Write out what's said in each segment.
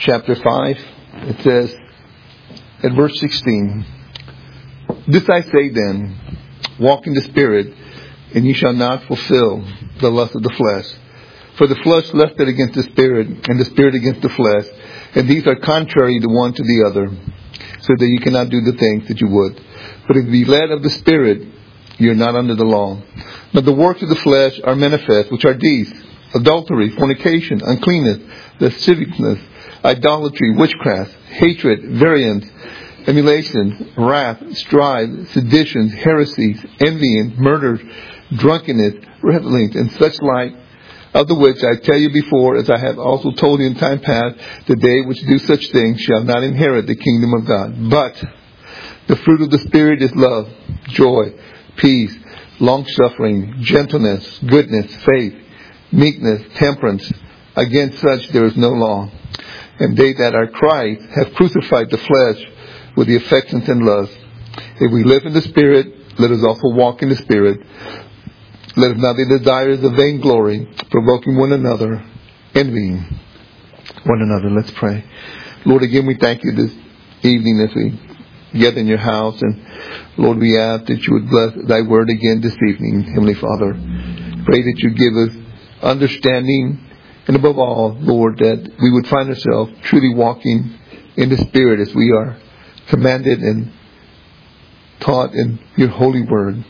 chapter 5, it says, at verse 16, "This I say then, walk in the Spirit, and ye shall not fulfill the lust of the flesh. For the flesh lusteth against the Spirit, and the Spirit against the flesh. And these are contrary the one to the other, so that you cannot do the things that you would. But if ye be led of the Spirit, you are not under the law. But the works of the flesh are manifest, which are these: adultery, fornication, uncleanness, lasciviousness, idolatry, witchcraft, hatred, variance, emulation, wrath, strife, seditions, heresies, envying, murders, drunkenness, revelings, and such like, of the which I tell you before, as I have also told you in time past, that they which do such things shall not inherit the kingdom of God. But the fruit of the Spirit is love, joy, peace, long-suffering, gentleness, goodness, faith, meekness, temperance. Against such there is no law. And they that are Christ have crucified the flesh with the affections and lusts. If we live in the Spirit, let us also walk in the Spirit. Let us not be desirous of vainglory, provoking one another, envying one another." Let's pray. Lord, again we thank you this evening as we get in your house. And Lord, we ask that you would bless thy word again this evening, Heavenly Father. Pray that you give us understanding, and above all, Lord, that we would find ourselves truly walking in the Spirit as we are commanded and taught in your holy word.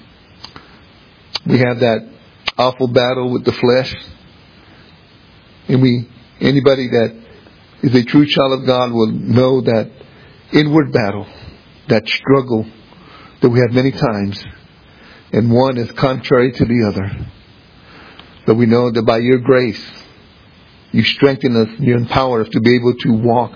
We have that awful battle with the flesh. And anybody that is a true child of God will know that inward battle, that struggle that we have many times. And one is contrary to the other. But we know that by your grace, you strengthen us, you empower us to be able to walk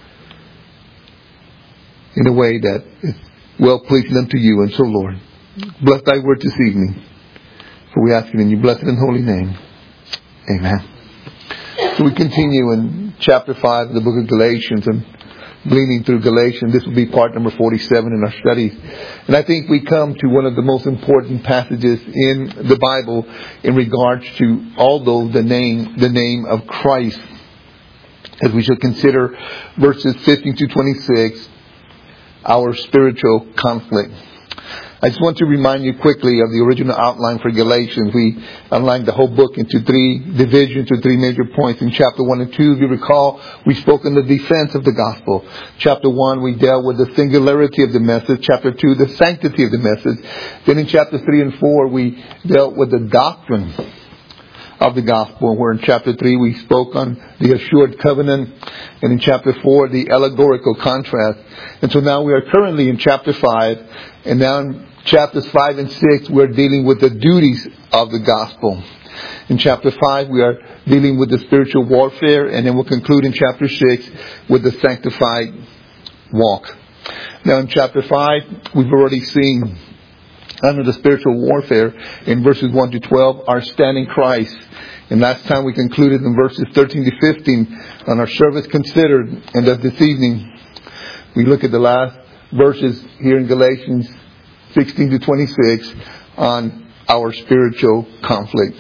in a way that is well-pleasing unto you. And so, Lord, bless thy word this evening. For we ask it in your blessed and holy name. Amen. So we continue in chapter 5 of the book of Galatians and gleaning through Galatians. This will be part number 47 in our studies. And I think we come to one of the most important passages in the Bible in regards to although the name of Christ, as we shall consider verses 15 to 26, our spiritual conflict. I just want to remind you quickly of the original outline for Galatians. We outlined the whole book into 3 divisions or 3 major points. In chapter 1 and 2, if you recall, we spoke on the defense of the gospel. Chapter 1, we dealt with the singularity of the message. Chapter 2, the sanctity of the message. Then in chapter 3 and 4, we dealt with the doctrine of the gospel. Where in chapter 3, we spoke on the assured covenant. And in chapter 4, the allegorical contrast. And so now we are currently in chapter 5. And now in chapters 5 and 6, we're dealing with the duties of the gospel. In chapter 5, we are dealing with the spiritual warfare. And then we'll conclude in chapter 6 with the sanctified walk. Now in chapter 5, we've already seen under the spiritual warfare in verses 1 to 12, our stand in Christ. And last time we concluded in verses 13 to 15 on our service considered. And that this evening, we look at the last verses here in Galatians 16 to 26 on our spiritual conflict.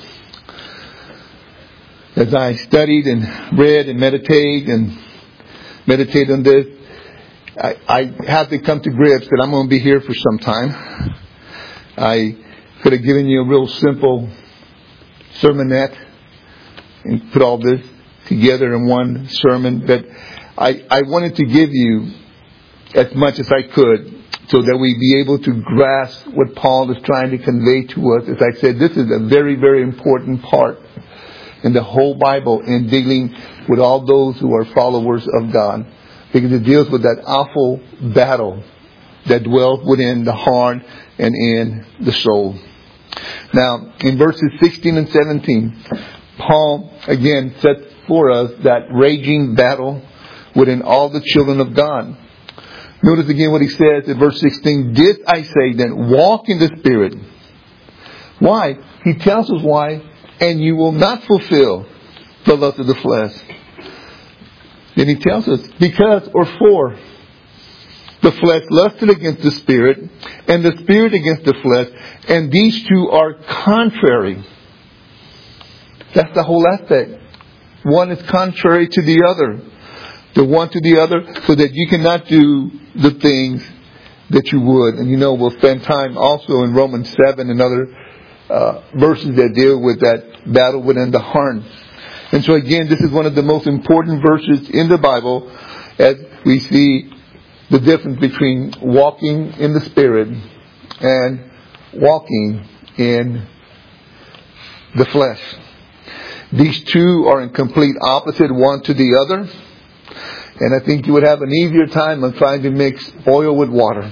As I studied and read and meditated on this, I had to come to grips that I'm going to be here for some time. I could have given you a real simple sermonette and put all this together in one sermon, but I wanted to give you as much as I could so that we be able to grasp what Paul is trying to convey to us. As I said, this is a very, very important part in the whole Bible in dealing with all those who are followers of God, because it deals with that awful battle that dwells within the heart and in the soul. Now, in verses 16 and 17, Paul again sets for us that raging battle within all the children of God. Notice again what he says in verse 16. "This I say then, walk in the Spirit." Why? He tells us why. "And you will not fulfill the lust of the flesh." Then he tells us, because or for the flesh lusted against the Spirit, and the Spirit against the flesh, and these two are contrary. That's the whole aspect. One is contrary to the other. the one to the other, so that you cannot do the things that you would. And we'll spend time also in Romans 7 and other verses that deal with that battle within the heart. And so again, this is one of the most important verses in the Bible as we see the difference between walking in the Spirit and walking in the flesh. These two are in complete opposite one to the other. And I think you would have an easier time on trying to mix oil with water.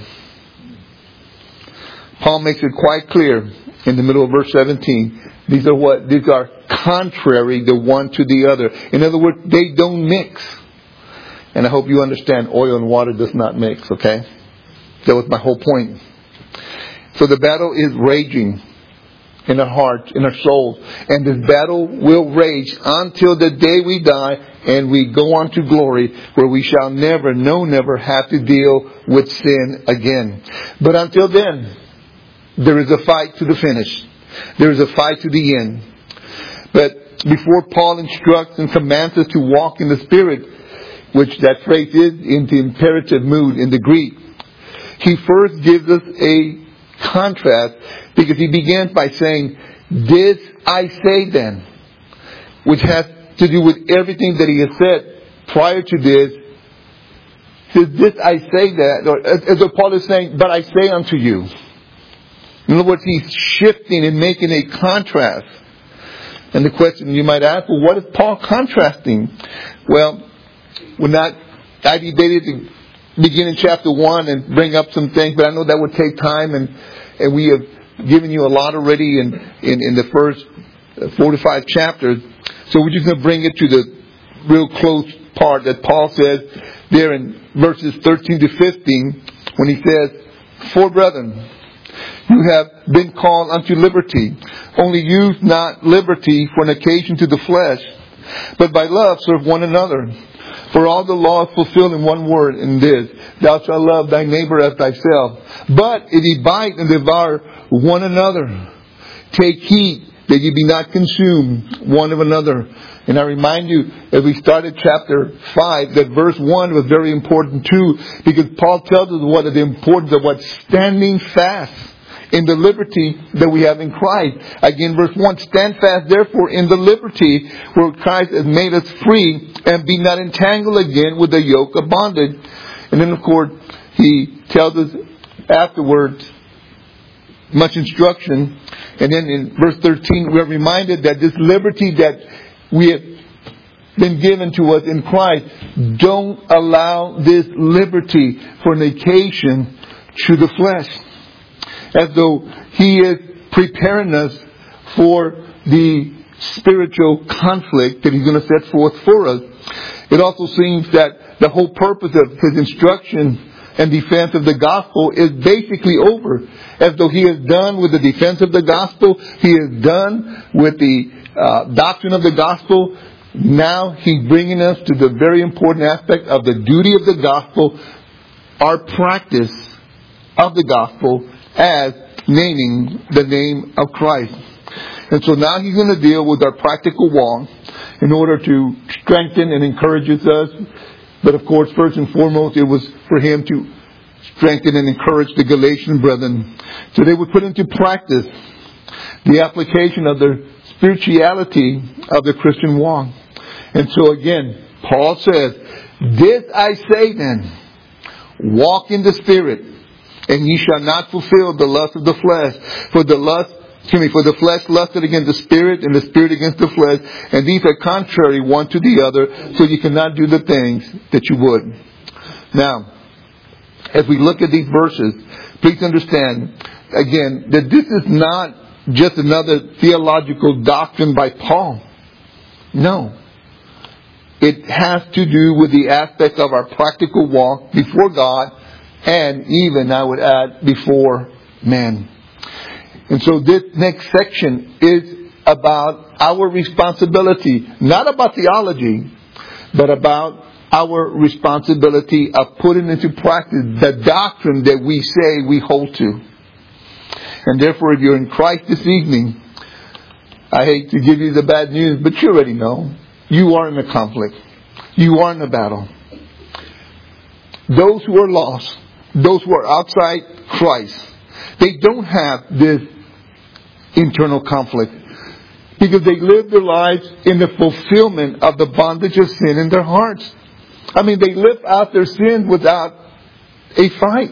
Paul makes it quite clear in the middle of verse 17. These are contrary the one to the other. In other words, they don't mix. And I hope you understand oil and water does not mix, okay? That was my whole point. So the battle is raging in our hearts, in our souls. And this battle will rage until the day we die and we go on to glory, where we shall never have to deal with sin again. But until then, there is a fight to the finish. There is a fight to the end. But before Paul instructs and commands us to walk in the Spirit, which that phrase is in the imperative mood in the Greek, he first gives us a contrast, because he begins by saying, "This I say then," which has to do with everything that he has said prior to this. He says, "This I say that," or as though Paul is saying, "But I say unto you." In other words, he's shifting and making a contrast. And the question you might ask, well, what is Paul contrasting? Well, I debated to begin in chapter 1 and bring up some things, but I know that would take time, and we have given you a lot already in the first 4 to 5 chapters. So we're just going to bring it to the real close part that Paul says there in verses 13 to 15, when he says, "For brethren, you have been called unto liberty. Only use not liberty for an occasion to the flesh, but by love serve one another. For all the law is fulfilled in one word, in this, thou shalt love thy neighbor as thyself. But if ye bite and devour one another, take heed that ye be not consumed one of another." And I remind you, as we started chapter 5, that verse 1 was very important too, because Paul tells us what is the importance of standing fast in the liberty that we have in Christ. Again, verse 1, "Stand fast therefore in the liberty where Christ has made us free, and be not entangled again with the yoke of bondage." And then of course, he tells us afterwards much instruction. And then in verse 13, we are reminded that this liberty that we have been given to us in Christ, don't allow this liberty for an occasion to the flesh. As though he is preparing us for the spiritual conflict that he's going to set forth for us. It also seems that the whole purpose of his instruction and defense of the gospel is basically over. As though he is done with the defense of the gospel, he is done with the doctrine of the gospel. Now he's bringing us to the very important aspect of the duty of the gospel, our practice of the gospel, as naming the name of Christ. And so now he's going to deal with our practical walk in order to strengthen and encourage us. But of course, first and foremost, it was for him to strengthen and encourage the Galatian brethren, so they would put into practice the application of the spirituality of the Christian walk. And so again, Paul says, "This I say then, walk in the Spirit, and ye shall not fulfill the lust of the flesh. For the flesh lusted against the Spirit, and the Spirit against the flesh, and these are contrary one to the other, so you cannot do the things that you would." Now, as we look at these verses, please understand, again, that this is not just another theological doctrine by Paul. No. It has to do with the aspect of our practical walk before God, and even, I would add, before man. And so this next section is about our responsibility, not about theology, but about our responsibility of putting into practice the doctrine that we say we hold to. And therefore, if you're in Christ this evening, I hate to give you the bad news, but you already know. You are in a conflict. You are in a battle. those who are lost, those who are outside Christ, they don't have this internal conflict because they live their lives in the fulfillment of the bondage of sin in their hearts. I mean, they live out their sin without a fight.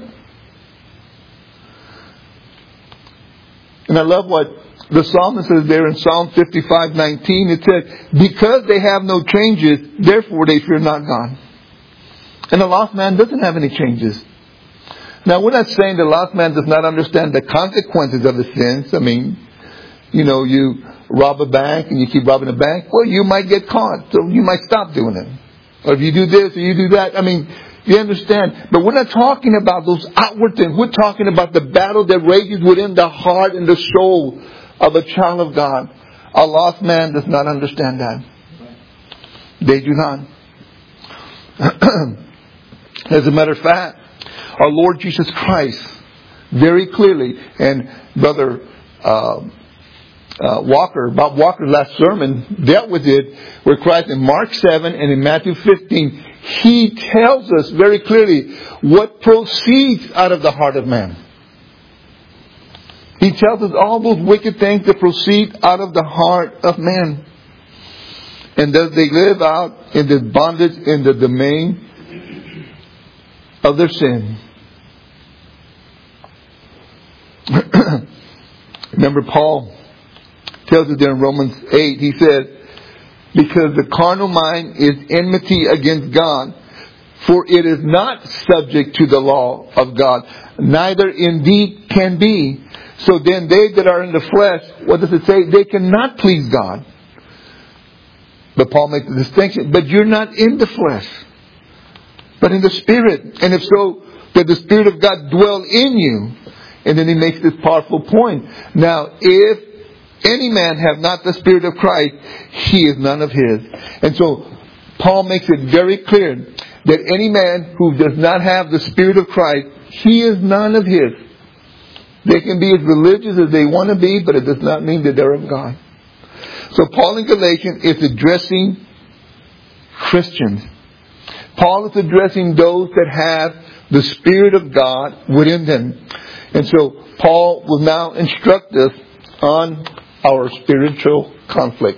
And I love what the psalmist says there in Psalm 55:19. It says, because they have no changes, therefore they fear not God. And the lost man doesn't have any changes. Now, we're not saying the lost man does not understand the consequences of his sins. I mean, you rob a bank and you keep robbing a bank. Well, you might get caught, so you might stop doing it. Or if you do this or you do that, I mean, you understand. But we're not talking about those outward things. We're talking about the battle that rages within the heart and the soul of a child of God. A lost man does not understand that. They do not. As a matter of fact, our Lord Jesus Christ, very clearly, and Brother Bob Walker's last sermon dealt with it, where Christ in Mark 7 and in Matthew 15, He tells us very clearly what proceeds out of the heart of man. He tells us all those wicked things that proceed out of the heart of man. And thus they live out in this bondage, in the domain of their sin. Remember, Paul tells us there in Romans 8, he says, because the carnal mind is enmity against God, for it is not subject to the law of God, neither indeed can be. So then they that are in the flesh, what does it say? They cannot please God. But Paul makes the distinction, but you're not in the flesh, but in the Spirit. And if so, that the Spirit of God dwell in you. And then he makes this powerful point. Now, if any man have not the Spirit of Christ, he is none of his. And so, Paul makes it very clear that any man who does not have the Spirit of Christ, he is none of his. They can be as religious as they want to be, but it does not mean that they're of God. So Paul in Galatians is addressing Christians. Paul is addressing those that have the Spirit of God within them. And so Paul will now instruct us on our spiritual conflict.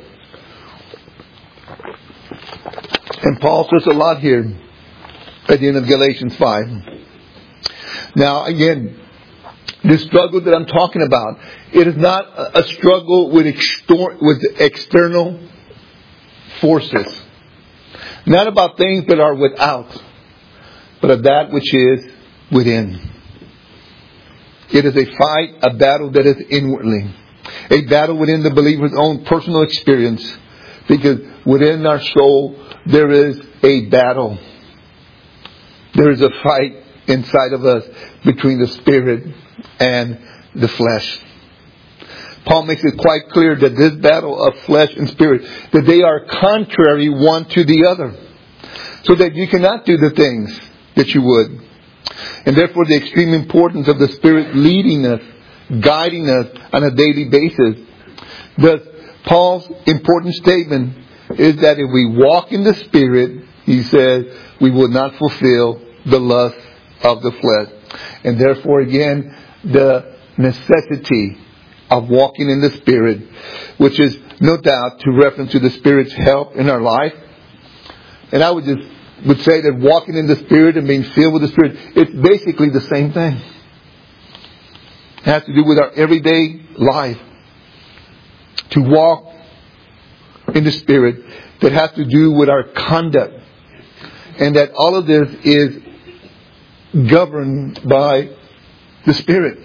And Paul says a lot here at the end of Galatians 5. Now again, the struggle that I'm talking about, it is not a struggle with external forces. Not about things that are without, but of that which is within. It is a fight, a battle that is inwardly. A battle within the believer's own personal experience. Because within our soul, there is a battle. There is a fight inside of us between the Spirit and the flesh. Paul makes it quite clear that this battle of flesh and spirit, that they are contrary one to the other. So that you cannot do the things that you would. And therefore the extreme importance of the Spirit leading us, guiding us on a daily basis. Thus, Paul's important statement is that if we walk in the Spirit, he says, we will not fulfill the lust of the flesh. And therefore again, the necessity of walking in the Spirit, which is no doubt to reference to the Spirit's help in our life. And I would say that walking in the Spirit and being filled with the Spirit, it's basically the same thing. It has to do with our everyday life. To walk in the Spirit, that has to do with our conduct. And that all of this is governed by the Spirit.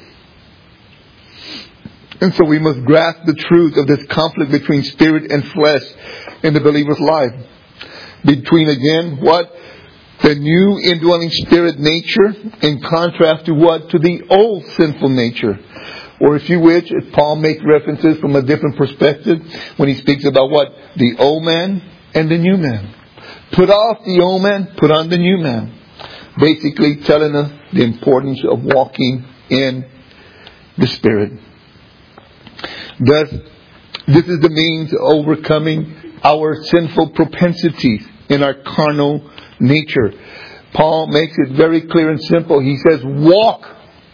And so we must grasp the truth of this conflict between spirit and flesh in the believer's life. Between, again, what? The new indwelling spirit nature in contrast to what? To the old sinful nature. Or if you wish, Paul makes references from a different perspective when he speaks about what? The old man and the new man. Put off the old man, put on the new man. Basically telling us the importance of walking in the Spirit. Thus, this is the means of overcoming our sinful propensities in our carnal nature. Paul makes it very clear and simple. He says, walk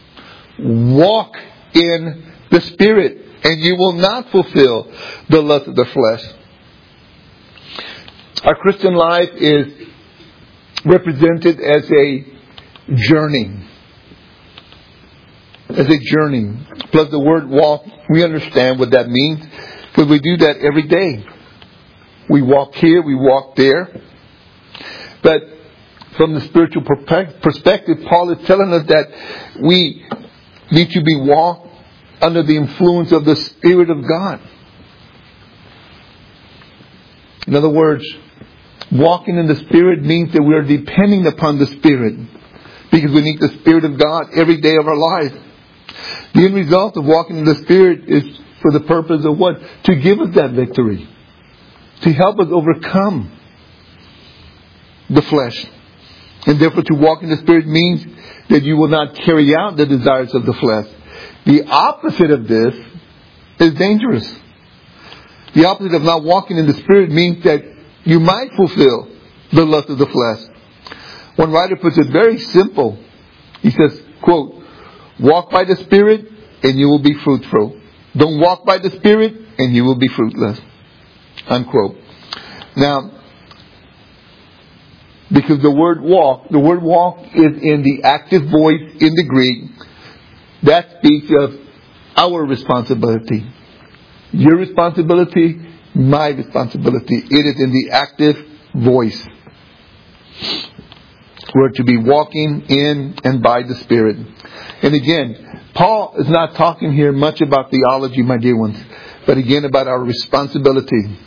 in the Spirit, and you will not fulfill the lust of the flesh. Our Christian life is represented as a journey. As a journey. Plus the word walk, we understand what that means, because we do that every day. We walk here, we walk there. But from the spiritual perspective, Paul is telling us that we need to be walked under the influence of the Spirit of God. In other words, walking in the Spirit means that we are depending upon the Spirit, because we need the Spirit of God every day of our life. The end result of walking in the Spirit is for the purpose of what? To give us that victory. To help us overcome the flesh. And therefore to walk in the Spirit means that you will not carry out the desires of the flesh. The opposite of this is dangerous. The opposite of not walking in the Spirit means that you might fulfill the lust of the flesh. One writer puts it very simple. He says, quote, walk by the Spirit and you will be fruitful. Don't walk by the Spirit and you will be fruitless. Unquote. Now, because the word walk is in the active voice in the Greek. That speaks of our responsibility. Your responsibility, my responsibility. It is in the active voice. We're to be walking in and by the Spirit. And again, Paul is not talking here much about theology, my dear ones, but again about our responsibility.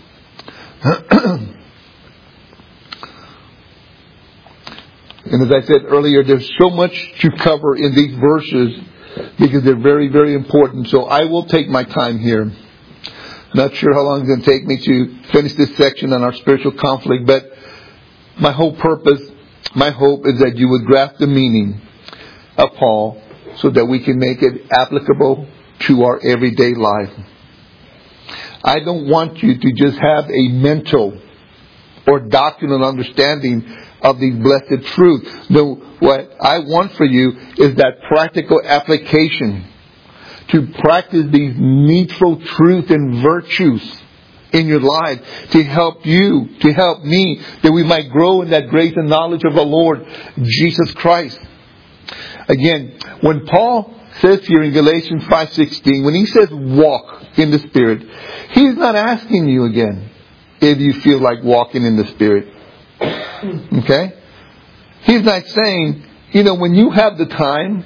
And as I said earlier, there's so much to cover in these verses because they're very, very important. So I will take my time here. Not sure how long it's going to take me to finish this section on our spiritual conflict, but my whole purpose, my hope is that you would grasp the meaning of Paul so that we can make it applicable to our everyday life. I don't want you to just have a mental or doctrinal understanding of these blessed truths. No, what I want for you is that practical application to practice these needful truths and virtues in your life to help you, to help me, that we might grow in that grace and knowledge of the Lord Jesus Christ. Again, when Paul says here in Galatians 5:16, when he says walk in the Spirit, he's not asking you again if you feel like walking in the Spirit. Okay? He's not saying, when you have the time,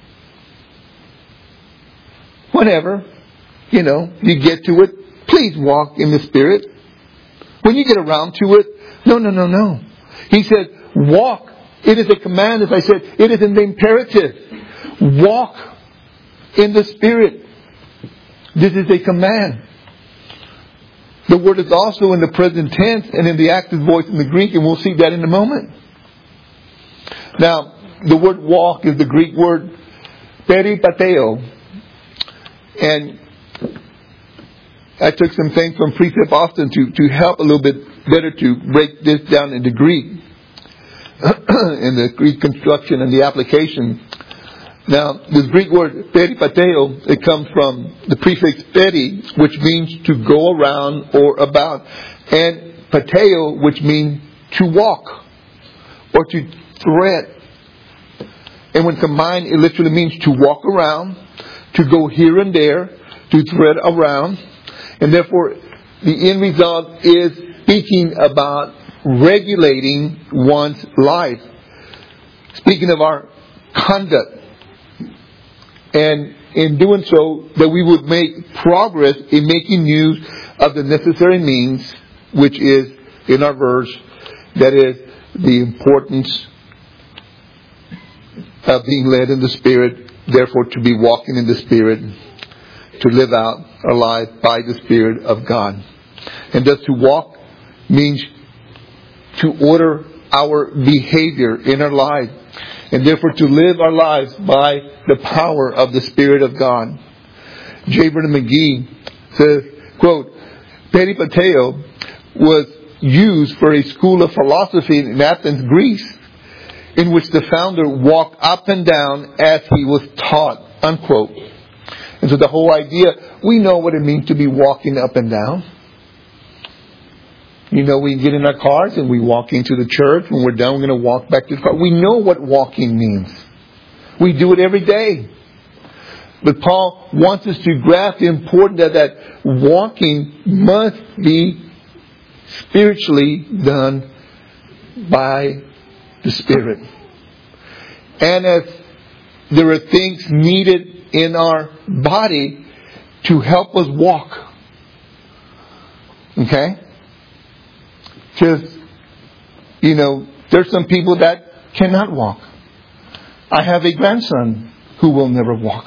whenever, you get to it, please walk in the Spirit. When you get around to it, no. He said, walk. It is a command, as I said, it is an imperative. Walk in the Spirit. This is a command. The word is also in the present tense and in the active voice in the Greek, and we'll see that in a moment. Now, the word walk is the Greek word peripateo. And I took some things from Precept Austin to help a little bit better to break this down into Greek. In the Greek construction and the application. Now, this Greek word peripateo, it comes from the prefix peri, which means to go around or about, and pateo, which means to walk or to thread. And when combined, it literally means to walk around, to go here and there, to thread around. And therefore, the end result is speaking about regulating one's life. Speaking of our conduct. And in doing so, that we would make progress in making use of the necessary means, which is, in our verse, that is the importance of being led in the Spirit, therefore to be walking in the Spirit, to live out our life by the Spirit of God. And thus to walk means to order our behavior in our life, and therefore to live our lives by the power of the Spirit of God. J. Vernon McGee says, quote, peripateo was used for a school of philosophy in Athens, Greece. in which the founder walked up and down as he was taught, unquote. And so the whole idea, we know what it means to be walking up and down. You know, we get in our cars and we walk into the church. When we're done, we're going to walk back to the car. We know what walking means. We do it every day. But Paul wants us to grasp the importance that walking must be spiritually done by the Spirit. And as there are things needed in our body to help us walk. Okay? Because, you know, there's some people that cannot walk. I have a grandson who will never walk.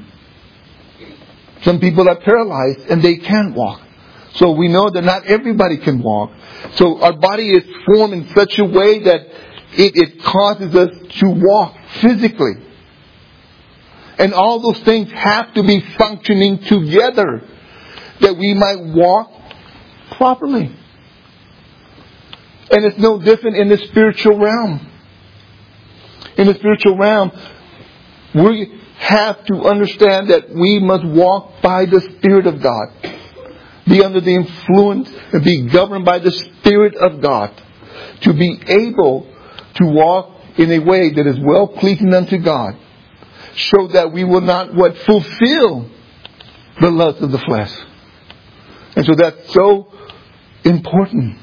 Some people are paralyzed and they can't walk. So we know that not everybody can walk. So our body is formed in such a way that it causes us to walk physically. And all those things have to be functioning together that we might walk properly. And it's no different in the spiritual realm. In the spiritual realm, we have to understand that we must walk by the Spirit of God. Be under the influence and be governed by the Spirit of God. To be able to walk in a way that is well pleasing unto God. So that we will not fulfill the lust of the flesh. And so that's so important.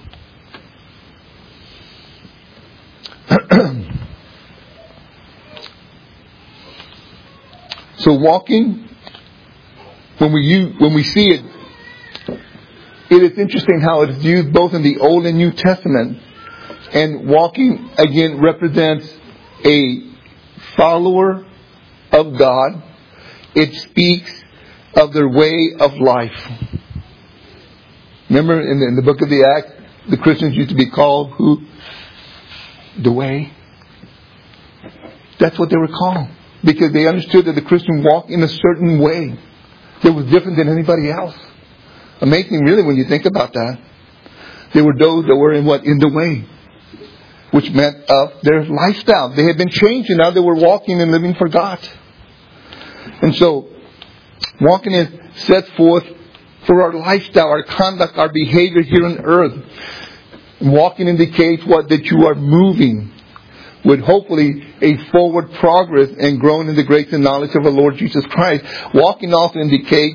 So walking, when we see it, it is interesting how it is used both in the Old and New Testament. And walking, again, represents a follower of God. It speaks of their way of life. Remember in the book of the Acts, the Christians used to be called who? The way. That's what they were called. Because they understood that the Christian walked in a certain way that was different than anybody else. Amazing, really, when you think about that. They were those that were in the way. Which meant of their lifestyle. They had been changed and now they were walking and living for God. And so, walking is set forth for our lifestyle, our conduct, our behavior here on earth. Walking indicates that you are moving with hopefully a forward progress and growing in the grace and knowledge of the Lord Jesus Christ. Walking also indicates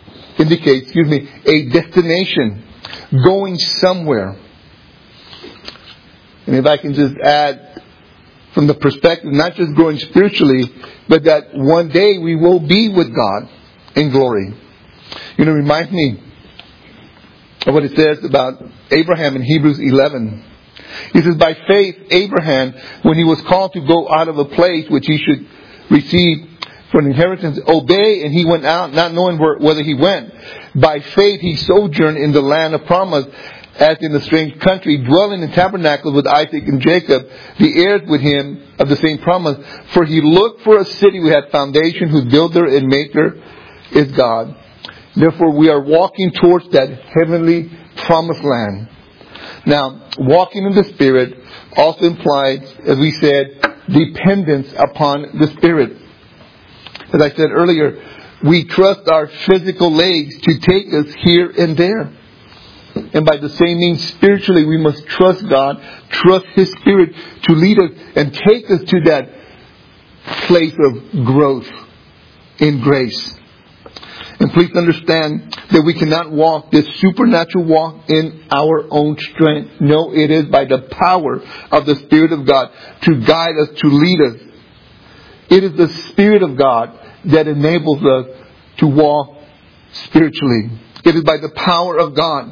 a destination, going somewhere. And if I can just add from the perspective, not just growing spiritually, but that one day we will be with God in glory. You know, it reminds me of what it says about Abraham in Hebrews 11. He says, by faith, Abraham, when he was called to go out of a place which he should receive for an inheritance, obeyed, and he went out, not knowing whether he went. By faith, he sojourned in the land of promise, as in a strange country, dwelling in tabernacles with Isaac and Jacob, the heirs with him of the same promise. For he looked for a city which had foundation, whose builder and maker is God. Therefore, we are walking towards that heavenly promised land. Now, walking in the Spirit also implies, as we said, dependence upon the Spirit. As I said earlier, we trust our physical legs to take us here and there. And by the same means, spiritually, we must trust God, trust His Spirit to lead us and take us to that place of growth in grace. And please understand that we cannot walk this supernatural walk in our own strength. No, it is by the power of the Spirit of God to guide us, to lead us. It is the Spirit of God that enables us to walk spiritually. It is by the power of God.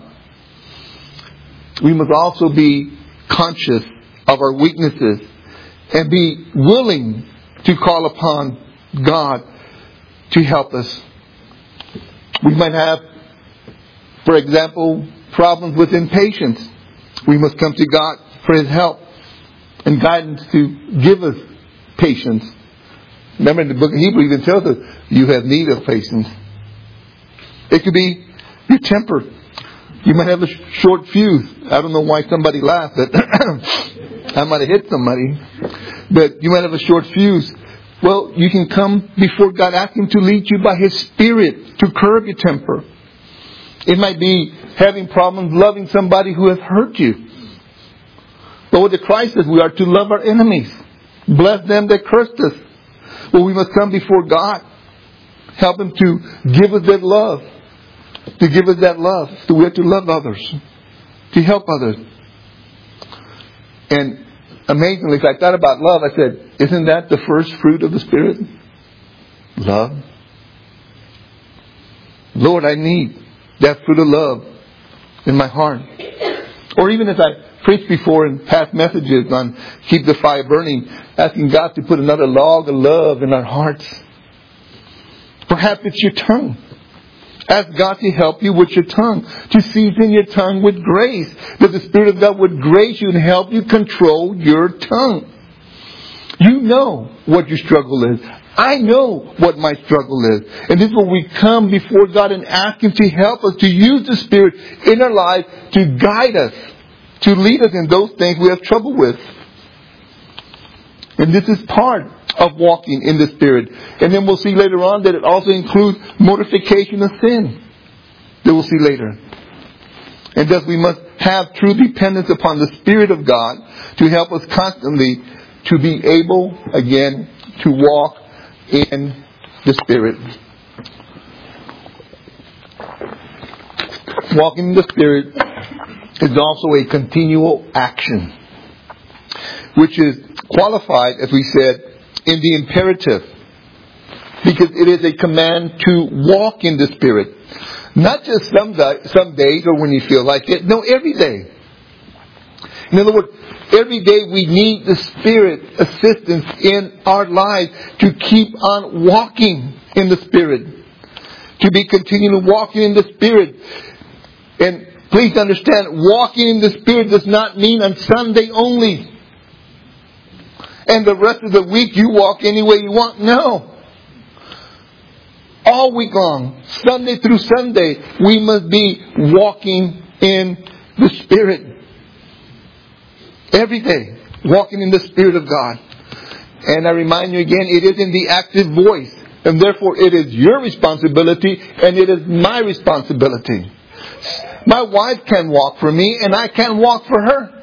We must also be conscious of our weaknesses and be willing to call upon God to help us. We might have, for example, problems with impatience. We must come to God for His help and guidance to give us patience. Remember in the book of Hebrews, it even tells us, you have need of patience. It could be your temper. You might have a short fuse. I don't know why somebody laughed, but I might have hit somebody. But you might have a short fuse. Well, you can come before God, ask Him to lead you by His Spirit to curb your temper. It might be having problems loving somebody who has hurt you. But what the Christ says, we are to love our enemies. Bless them that cursed us. Well, we must come before God. Help Him to give us that love. To give us that love. So we have to love others. To help others. And amazingly, if I thought about love, I said, isn't that the first fruit of the Spirit? Love. Lord, I need that fruit of love in my heart. Or even as I preached before in past messages on Keep the Fire Burning, asking God to put another log of love in our hearts. Perhaps it's your tongue. Ask God to help you with your tongue, to season your tongue with grace, that the Spirit of God would grace you and help you control your tongue. You know what your struggle is. I know what my struggle is. And this is where we come before God and ask Him to help us, to use the Spirit in our life to guide us, to lead us in those things we have trouble with. And this is part of walking in the Spirit. And then we'll see later on that it also includes mortification of sin. That we'll see later. And thus we must have true dependence upon the Spirit of God to help us constantly to be able, again, to walk in the Spirit. Walking in the Spirit is also a continual action, which is qualified, as we said, in the imperative, because it is a command to walk in the Spirit. Not just some days or when you feel like it. No, every day. In other words, every day we need the Spirit assistance in our lives to keep on walking in the Spirit. To be continually walking in the Spirit. And please understand, walking in the Spirit does not mean on Sunday only. And the rest of the week you walk any way you want. No. All week long, Sunday through Sunday, we must be walking in the Spirit. Every day, walking in the Spirit of God. And I remind you again, it is in the active voice. And therefore it is your responsibility and it is my responsibility. My wife can walk for me and I can walk for her.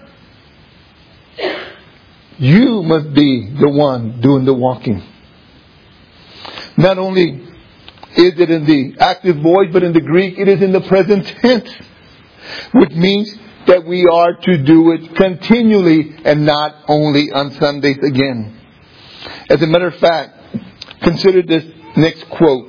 You must be the one doing the walking. Not only is it in the active voice, but in the Greek it is in the present tense. Which means that we are to do it continually and not only on Sundays again. As a matter of fact, consider this next quote.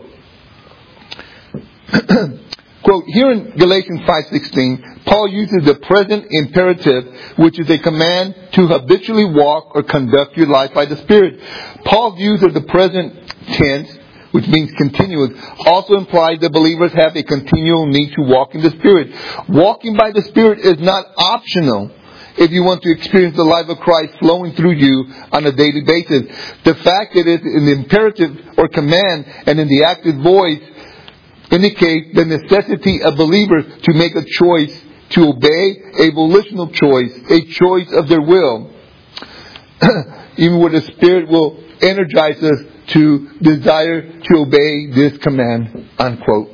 Quote, here in Galatians 5:16, Paul uses the present imperative, which is a command to habitually walk or conduct your life by the Spirit. Paul's use of the present tense, which means continuous, also implies that believers have a continual need to walk in the Spirit. Walking by the Spirit is not optional if you want to experience the life of Christ flowing through you on a daily basis. The fact that it is an imperative or command and in the active voice indicates the necessity of believers to make a choice to obey, a volitional choice, a choice of their will. Even where the Spirit will energize us to desire to obey this command, unquote.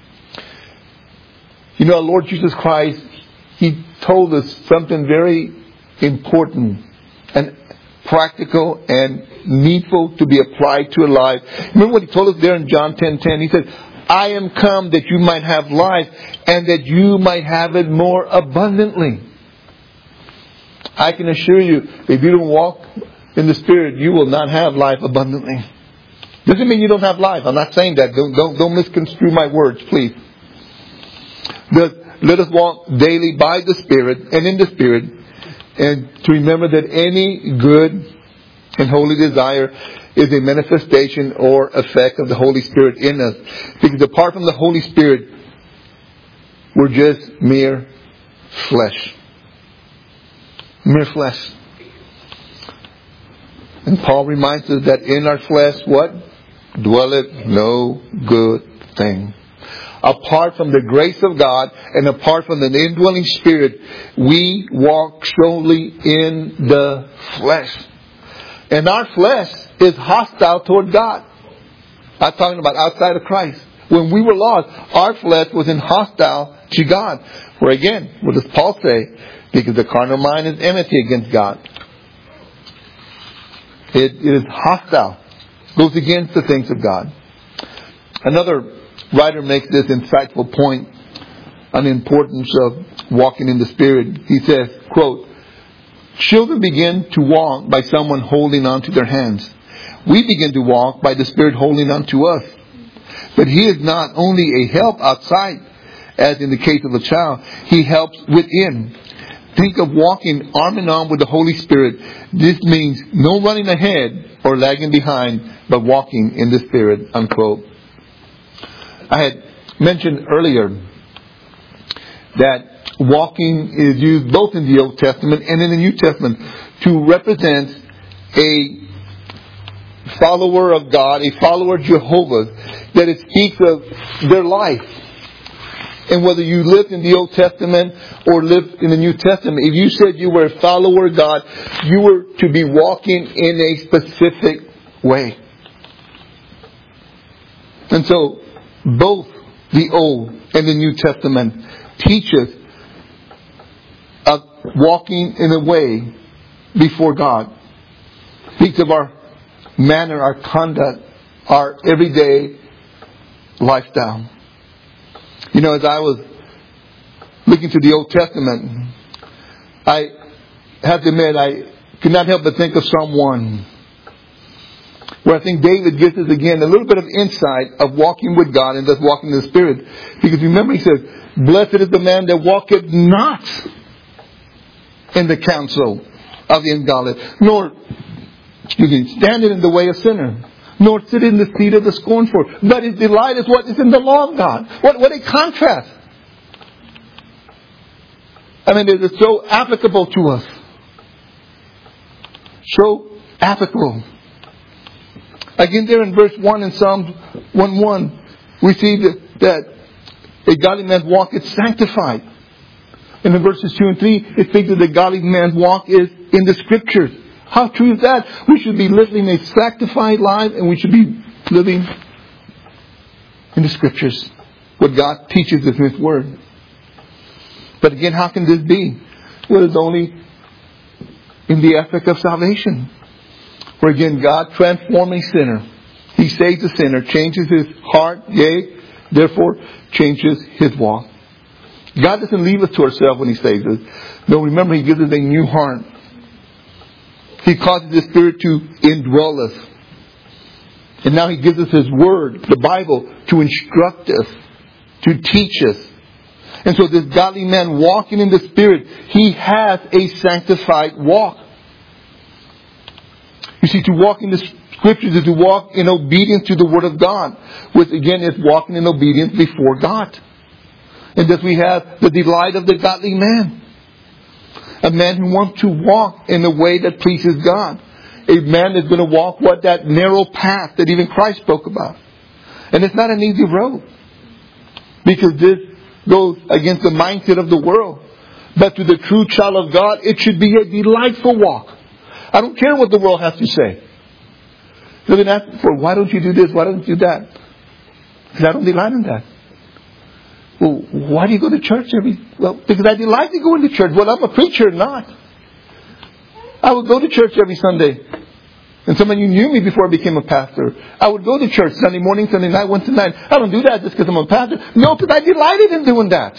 You know, our Lord Jesus Christ, He told us something very important and practical and needful to be applied to a life. Remember what He told us there in John 10:10? He said, I am come that you might have life and that you might have it more abundantly. I can assure you, if you don't walk in the Spirit, you will not have life abundantly. Doesn't mean you don't have life. I'm not saying that. Don't misconstrue my words, please. Let us walk daily by the Spirit and in the Spirit, and to remember that any good and holy desire is a manifestation or effect of the Holy Spirit in us. Because apart from the Holy Spirit, we're just mere flesh. Mere flesh. And Paul reminds us that in our flesh, what? Dwelleth no good thing. Apart from the grace of God and apart from the indwelling Spirit, we walk solely in the flesh. And our flesh is hostile toward God. I'm talking about outside of Christ. When we were lost, our flesh was hostile to God. Where again, what does Paul say? Because the carnal mind is enmity against God. It is hostile. Goes against the things of God. Another writer makes this insightful point on the importance of walking in the Spirit. He says, quote, "Children begin to walk by someone holding on to their hands. We begin to walk by the Spirit holding on to us. But He is not only a help outside, as in the case of a child. He helps within. Think of walking arm in arm with the Holy Spirit. This means no running ahead or lagging behind, but walking in the Spirit," unquote. I had mentioned earlier that walking is used both in the Old Testament and in the New Testament to represent a follower of God, a follower of Jehovah, that it speaks of their life. And whether you lived in the Old Testament or lived in the New Testament, if you said you were a follower of God, you were to be walking in a specific way. And so, both the Old and the New Testament teach us of walking in a way before God. Speaks of our manner, our conduct, our everyday lifestyle. You know, as I was looking to the Old Testament, I have to admit I could not help but think of Psalm 1, where I think David gives us again a little bit of insight of walking with God and thus walking in the Spirit. Because remember, he says, "Blessed is the man that walketh not in the counsel of the ungodly, nor standing in the way of sinners, nor sit in the seat of the scornful. But his delight is what is in the law of God." What a contrast. I mean, it is so applicable to us. So applicable. Again, there in verse 1 in Psalm 1:1, we see that a godly man's walk is sanctified. And in verses 2 and 3, it speaks that the godly man's walk is in the Scriptures. How true is that? We should be living a sanctified life, and we should be living in the Scriptures, what God teaches us in His Word. But again, how can this be? Well, it's only in the aspect of salvation, where again, God transforms a sinner. He saves the sinner, changes his heart, yea, therefore changes his walk. God doesn't leave us to ourselves when He saves us. No, remember, He gives us a new heart. He causes the Spirit to indwell us. And now He gives us His Word, the Bible, to instruct us, to teach us. And so this godly man walking in the Spirit, he has a sanctified walk. You see, to walk in the Scriptures is to walk in obedience to the Word of God, which again is walking in obedience before God. And thus we have the delight of the godly man. A man who wants to walk in a way that pleases God. A man that's going to walk that narrow path that even Christ spoke about. And it's not an easy road, because this goes against the mindset of the world. But to the true child of God, it should be a delightful walk. I don't care what the world has to say. They're going to ask for, why don't you do this? Why don't you do that? Because I don't delight in that. Well, why do you go to church because I delight in going to church. Well, I'm a preacher, not. I would go to church every Sunday. And some of you knew me before I became a pastor. I would go to church Sunday morning, Sunday night, Wednesday night. I don't do that just because I'm a pastor. No, because I delighted in doing that.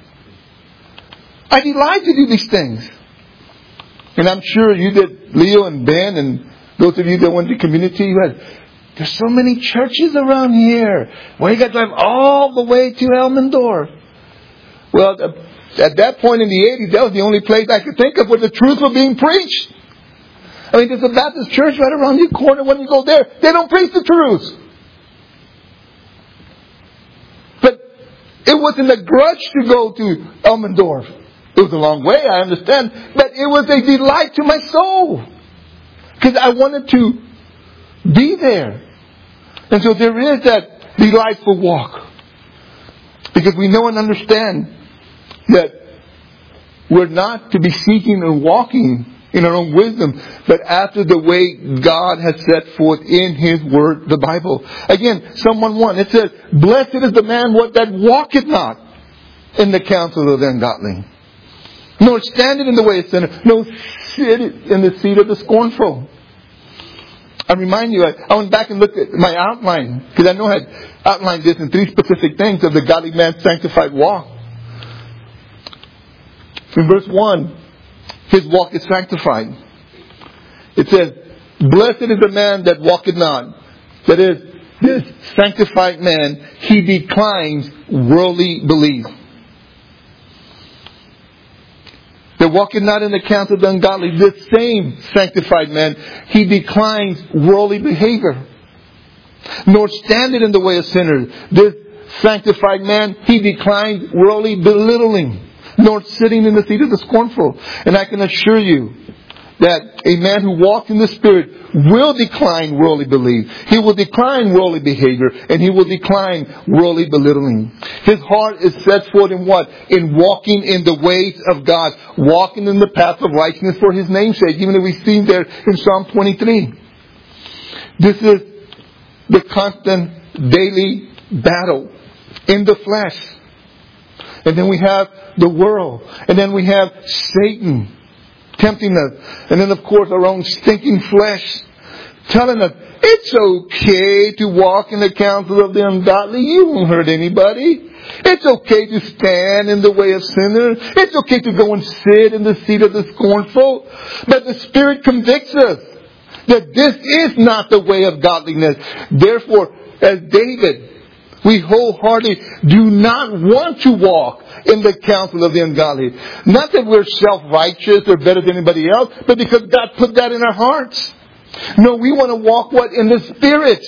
I delight to do these things. And I'm sure you did, Leo and Ben, and those of you that went to community, you had, there's so many churches around here. Why you got to drive all the way to Elmendorf? Well, at that point in the 80s, that was the only place I could think of where the truth was being preached. I mean, there's a Baptist church right around the corner. When you go there, they don't preach the truth. But it wasn't a grudge to go to Elmendorf. It was a long way, I understand. But it was a delight to my soul. Because I wanted to be there. And so there is that delightful walk. Because we know and understand that we're not to be seeking and walking in our own wisdom, but after the way God has set forth in His Word, the Bible. Again, Psalm 1:1, it says, "Blessed is the man that walketh not in the counsel of the ungodly, nor standeth in the way of sinners, nor sitteth in the seat of the scornful." I remind you, I went back and looked at my outline, because I know I had outlined this in 3 specific things of the godly man's sanctified walk. In verse 1, his walk is sanctified. It says, "Blessed is the man that walketh not." That is, this sanctified man, he declines worldly belief. That walketh not in the counsel of the ungodly. This same sanctified man, he declines worldly behavior. Nor standeth in the way of sinners. This sanctified man, he declines worldly belittling. Nor sitting in the seat of the scornful. And I can assure you that a man who walks in the Spirit will decline worldly belief. He will decline worldly behavior. And he will decline worldly belittling. His heart is set forth in what? In walking in the ways of God. Walking in the path of righteousness for His name's sake. Even as we've seen there in Psalm 23. This is the constant daily battle in the flesh. And then we have the world. And then we have Satan tempting us. And then, of course, our own stinking flesh telling us, it's okay to walk in the counsel of the ungodly. You won't hurt anybody. It's okay to stand in the way of sinners. It's okay to go and sit in the seat of the scornful. But the Spirit convicts us that this is not the way of godliness. Therefore, as David, we wholeheartedly do not want to walk in the counsel of the ungodly. Not that we're self-righteous or better than anybody else, but because God put that in our hearts. No, we want to walk what? In the Spirit.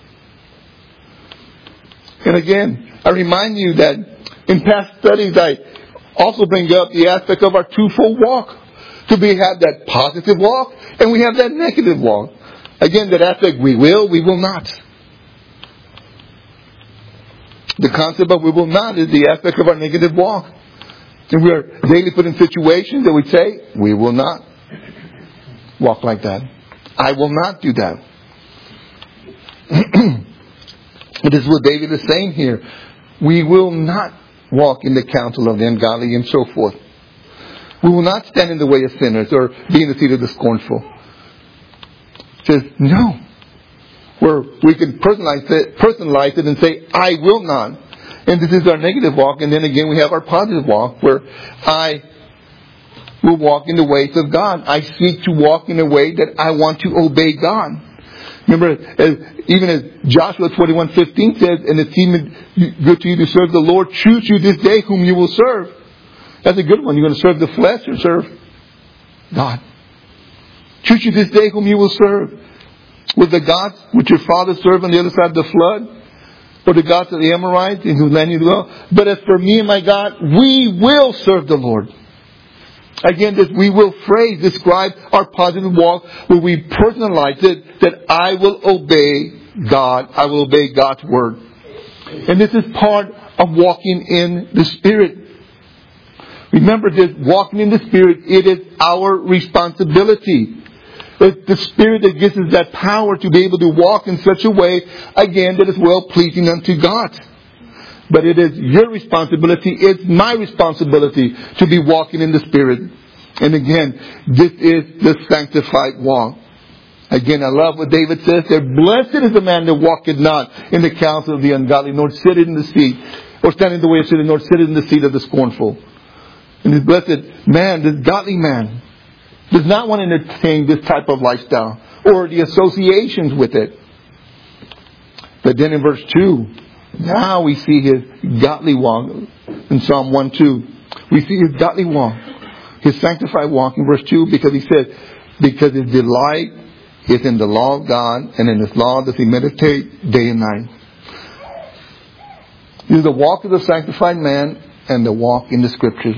And again, I remind you that in past studies I also bring up the aspect of our twofold walk. To have that positive walk, and we have that negative walk. Again, that aspect, we will not. The concept of we will not is the aspect of our negative walk. And we are daily put in situations that we say, we will not walk like that. I will not do that. This is what David is saying here. We will not walk in the counsel of the ungodly and so forth. We will not stand in the way of sinners or be in the seat of the scornful. It says, no. Where we can personalize it and say, I will not. And this is our negative walk. And then again, we have our positive walk where I will walk in the ways of God. I seek to walk in a way that I want to obey God. Remember, even as Joshua 21:15 says, and it's even good to you to serve the Lord, choose you this day whom you will serve. That's a good one. You're going to serve the flesh or serve God. Choose you this day whom you will serve. With the gods which your fathers served on the other side of the flood, or the gods of the Amorites in whose land you dwell. But as for me and my God, we will serve the Lord. Again, this we will phrase describes our positive walk where we personalize it that I will obey God. I will obey God's word. And this is part of walking in the Spirit. Remember this, walking in the Spirit, it is our responsibility. It's the Spirit that gives us that power to be able to walk in such a way, again, that is well-pleasing unto God. But it is your responsibility, it's my responsibility to be walking in the Spirit. And again, this is the sanctified walk. Again, I love what David says there. Blessed is the man that walketh not in the counsel of the ungodly, nor sitteth in the seat, or stand in the way of sinners, nor sitteth in the seat of the scornful. And this blessed man, this godly man, does not want to entertain this type of lifestyle or the associations with it. But then in verse 2, now we see his godly walk. In Psalm 1:2, we see his godly walk, his sanctified walk in verse 2, because he says, because his delight is in the law of God, and in his law does he meditate day and night. This is the walk of the sanctified man and the walk in the Scriptures.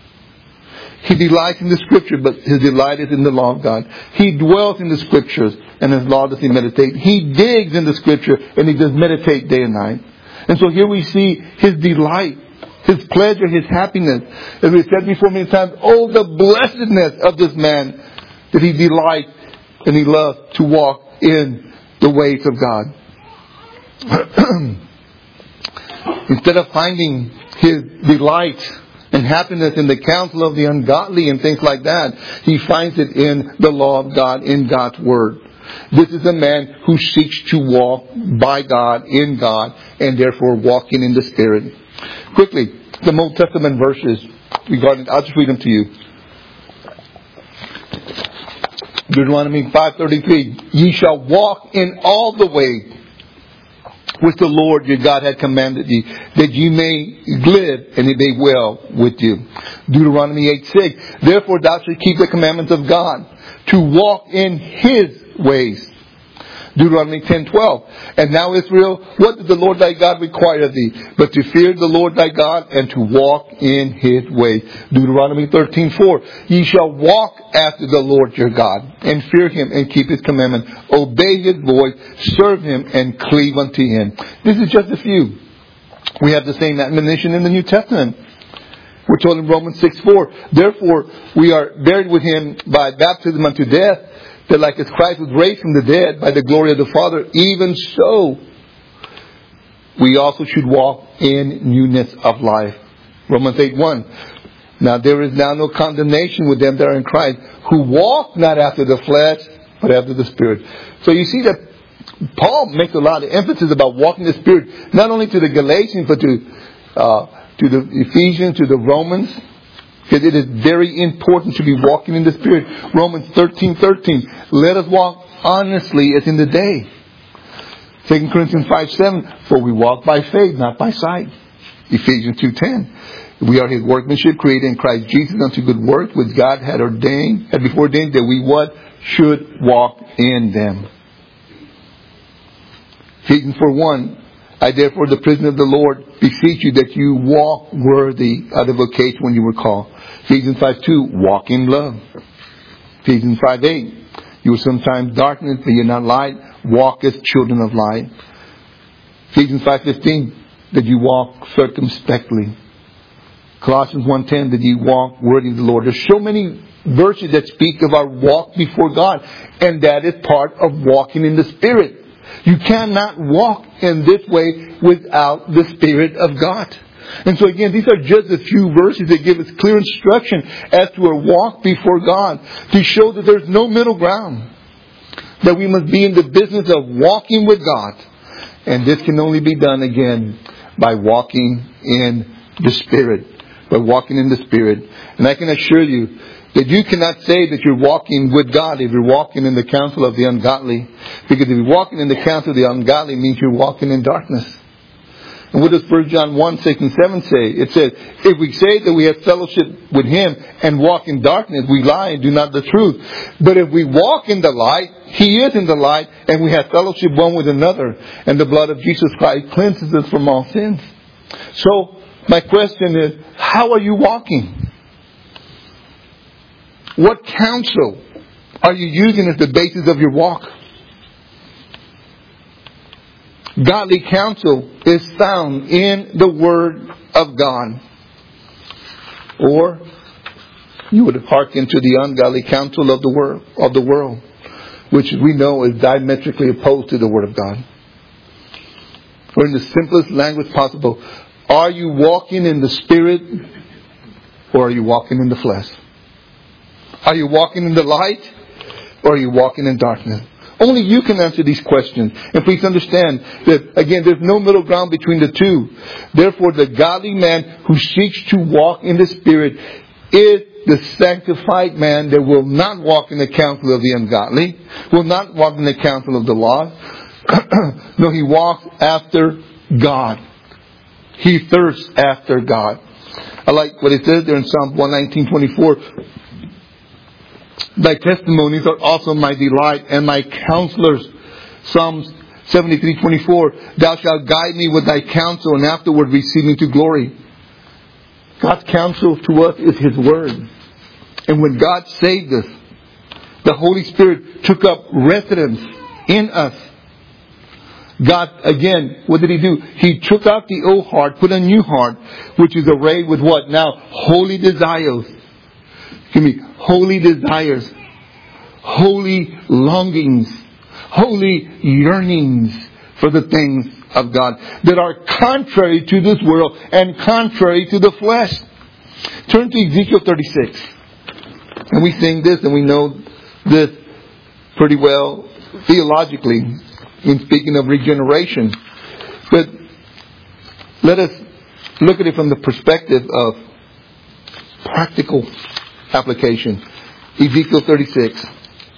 He delights in the Scripture, but his delight is in the law of God. He dwells in the Scriptures, and his law does he meditate. He digs in the Scripture, and he does meditate day and night. And so here we see his delight, his pleasure, his happiness. As we said before many times, oh, the blessedness of this man that he delights and he loves to walk in the ways of God. Instead of finding his delight and happiness in the counsel of the ungodly and things like that, he finds it in the law of God, in God's Word. This is a man who seeks to walk by God, in God, and therefore walking in the Spirit. Quickly, some Old Testament verses regarding, I'll just read them to you. Deuteronomy 5:33, ye shall walk in all the way which the Lord your God had commanded you, that you may live and it may well with you. Deuteronomy 8:6, therefore thou shalt keep the commandments of God, to walk in His ways. Deuteronomy 10:12, and now Israel, what does the Lord thy God require of thee, but to fear the Lord thy God and to walk in His ways. Deuteronomy 13:4, ye shall walk after the Lord your God, and fear Him and keep His commandments, obey His voice, serve Him and cleave unto Him. This is just a few. We have the same admonition in the New Testament. We're told in Romans 6:4, therefore we are buried with Him by baptism unto death, that like as Christ was raised from the dead by the glory of the Father, even so we also should walk in newness of life. Romans 8:1. Now there is now no condemnation with them that are in Christ, who walk not after the flesh, but after the Spirit. So you see that Paul makes a lot of emphasis about walking in the Spirit, not only to the Galatians, but to the Ephesians, to the Romans. Because it is very important to be walking in the Spirit. Romans 13:13. Let us walk honestly as in the day. 2 Corinthians 5:7. For we walk by faith, not by sight. Ephesians 2:10. We are His workmanship, created in Christ Jesus unto good works, which God had before ordained that we should walk in them. Ephesians 4:1. I therefore, the prisoner of the Lord, beseech you that you walk worthy of the vocation when you were called. Ephesians 5:2, walk in love. Ephesians 5:8, you were sometimes darkness, but you're not light. Walk as children of light. Ephesians 5:15, that you walk circumspectly. Colossians 1:10, that you walk worthy of the Lord. There's so many verses that speak of our walk before God, and that is part of walking in the Spirit. You cannot walk in this way without the Spirit of God. And so again, these are just a few verses that give us clear instruction as to our walk before God, to show that there's no middle ground. That we must be in the business of walking with God. And this can only be done again by walking in the Spirit. By walking in the Spirit. And I can assure you that you cannot say that you're walking with God if you're walking in the counsel of the ungodly. Because if you're walking in the counsel of the ungodly, it means you're walking in darkness. And what does 1 John 1:6 and 7 say? It says, if we say that we have fellowship with Him and walk in darkness, we lie and do not the truth. But if we walk in the light, He is in the light, and we have fellowship one with another. And the blood of Jesus Christ cleanses us from all sins. So, my question is, how are you walking? What counsel are you using as the basis of your walk? Godly counsel is found in the Word of God. Or you would hearken to the ungodly counsel of the world, which we know is diametrically opposed to the Word of God. Or in the simplest language possible, are you walking in the Spirit or are you walking in the flesh? Are you walking in the light or are you walking in darkness? Only you can answer these questions. And please understand that, again, there's no middle ground between the two. Therefore, the godly man who seeks to walk in the Spirit is the sanctified man that will not walk in the counsel of the ungodly, will not walk in the counsel of the law. No, he walks after God. He thirsts after God. I like what it says there in Psalm 119:24. Thy testimonies are also my delight and my counselors. Psalms 73:24. Thou shalt guide me with thy counsel and afterward receive me to glory. God's counsel to us is His Word. And when God saved us, the Holy Spirit took up residence in us. God, again, what did He do? He took out the old heart, put a new heart, which is arrayed with what? Now, holy desires. Holy desires. holy longings, holy yearnings for the things of God that are contrary to this world and contrary to the flesh. Turn to Ezekiel 36. And we sing this and we know this pretty well theologically in speaking of regeneration. But let us look at it from the perspective of practical application. Ezekiel 36.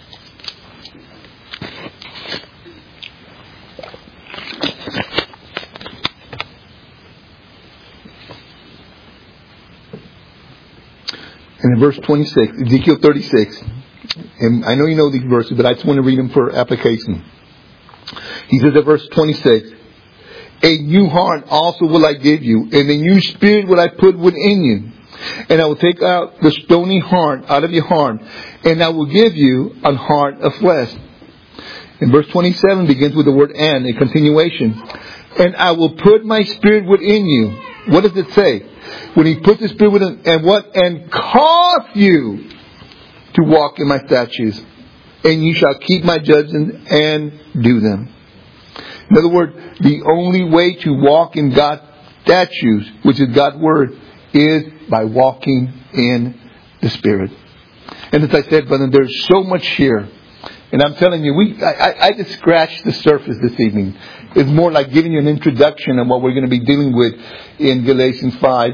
And in verse 26, Ezekiel 36, and I know you know these verses, but I just want to read them for application. He says at verse 26, a new heart also will I give you, and a new spirit will I put within you. And I will take out the stony heart out of your heart, and I will give you a heart of flesh. And verse 27 begins with the word and, a continuation. And I will put my spirit within you. What does it say? When He puts His spirit within, and what? And cause you to walk in my statutes. And you shall keep my judgments and do them. In other words, the only way to walk in God's statutes, which is God's Word, is by walking in the Spirit. And as I said, brother, there's so much here. And I'm telling you, I just scratched the surface this evening. It's more like giving you an introduction on what we're going to be dealing with in Galatians 5,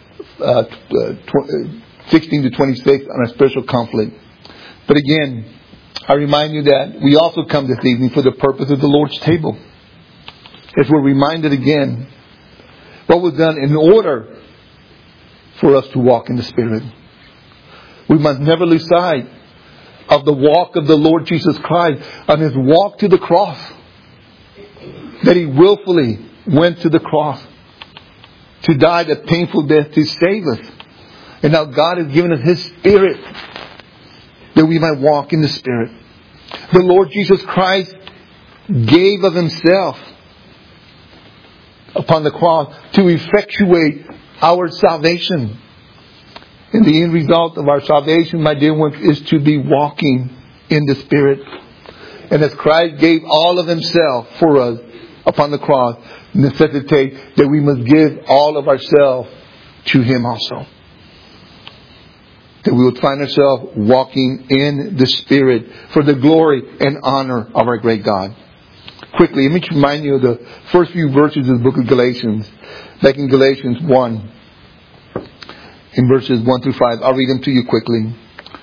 16 to 26 on a spiritual conflict. But again, I remind you that we also come this evening for the purpose of the Lord's table. As we're reminded again what was done in order for us to walk in the Spirit. We must never lose sight of the walk of the Lord Jesus Christ on His walk to the cross. That He willfully went to the cross to die the painful death to save us. And now God has given us His Spirit that we might walk in the Spirit. The Lord Jesus Christ gave of Himself upon the cross to effectuate our salvation. And the end result of our salvation, my dear ones, is to be walking in the Spirit. And as Christ gave all of Himself for us upon the cross, necessitate that we must give all of ourselves to Him also. That we would find ourselves walking in the Spirit for the glory and honor of our great God. Quickly, let me remind you of the first few verses of the book of Galatians. Back in Galatians 1, in verses 1 through 5. I'll read them to you quickly.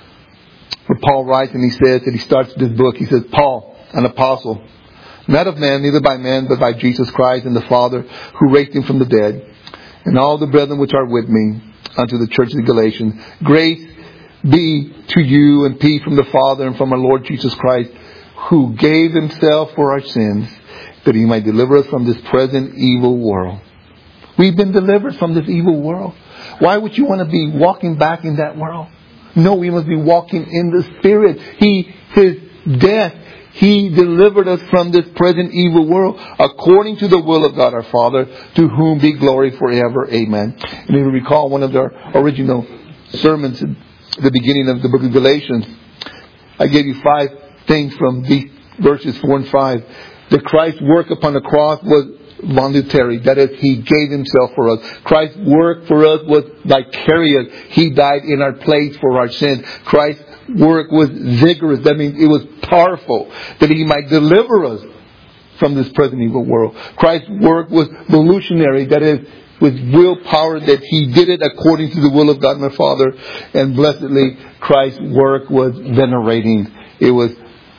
Where Paul writes and he says that he starts this book. He says, Paul, an apostle, not of man, neither by man, but by Jesus Christ and the Father, who raised Him from the dead, and all the brethren which are with me, unto the church of the Galatians. Grace be to you and peace from the Father and from our Lord Jesus Christ, who gave Himself for our sins, that He might deliver us from this present evil world. We've been delivered from this evil world. Why would you want to be walking back in that world? No, we must be walking in the Spirit. His death, He delivered us from this present evil world according to the will of God our Father, to whom be glory forever. Amen. And if you recall one of the original sermons at the beginning of the book of Galatians, I gave you 5 things from these verses 4 and 5. That Christ's work upon the cross was voluntary. That is, He gave Himself for us. Christ's work for us was vicarious. He died in our place for our sins. Christ's work was vigorous. That means it was powerful. That He might deliver us from this present evil world. Christ's work was revolutionary. That is, with willpower, that He did it according to the will of God my Father. And blessedly, Christ's work was venerating. It was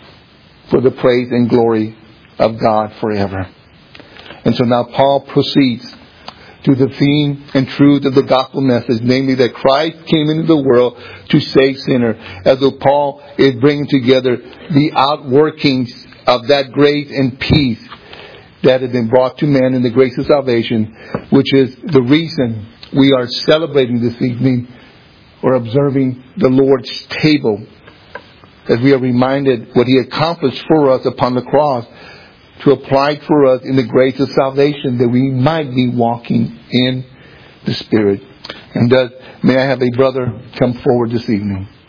for the praise and glory of God forever. And so now Paul proceeds to the theme and truth of the gospel message, namely that Christ came into the world to save sinners. As though Paul is bringing together the outworkings of that grace and peace that has been brought to man in the grace of salvation, which is the reason we are celebrating this evening or observing the Lord's table, as we are reminded what He accomplished for us upon the cross, to apply for us in the grace of salvation, that we might be walking in the Spirit. And thus, may I have a brother come forward this evening.